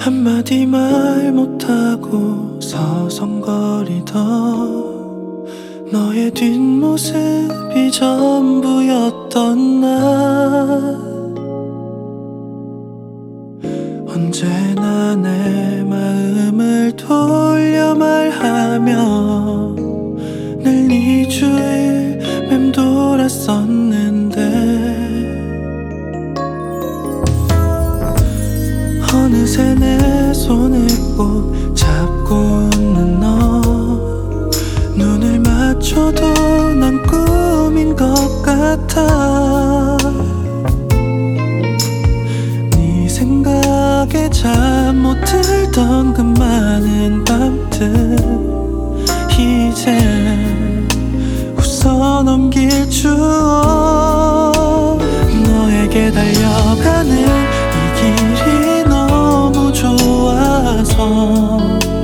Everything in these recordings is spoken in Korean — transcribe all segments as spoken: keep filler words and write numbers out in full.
한마디 말 못하고 서성거리던 너의 뒷모습이 전부였던 날, 언제나 내 마음을 돌려 말하며 늘 네 주위를 맴돌았었는데, 어느새 내 손을 꼭 잡고 웃는 너, 눈을 맞춰도 난 꿈인 것 같아. 네 생각에 잠 못 들던 그 많은 밤들 이제 웃어 넘길 추억. 너에게 달려가는 이 길이 너무 좋아서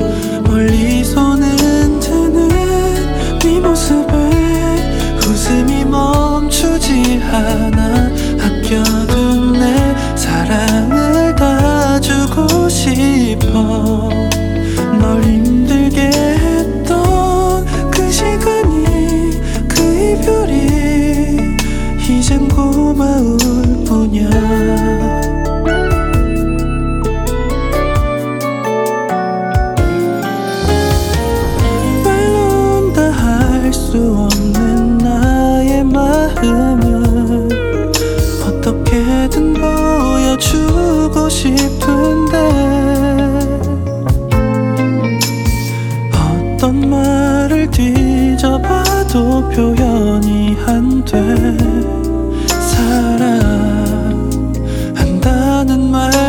멀리서는 드는 네 모습에 웃음이 멈추지 않아. 아껴둔 내 사랑을 다 주고 싶어. 널 힘들게 했던 그 시간이, 그 이별이 이젠 고마울 뿐이야. 말로는 다 할 수 없는 나의 마음을 어떻게든 보여주고 싶은데, 어떤 말을 뒤져봐도 표현이 안 돼. 사랑한다는 말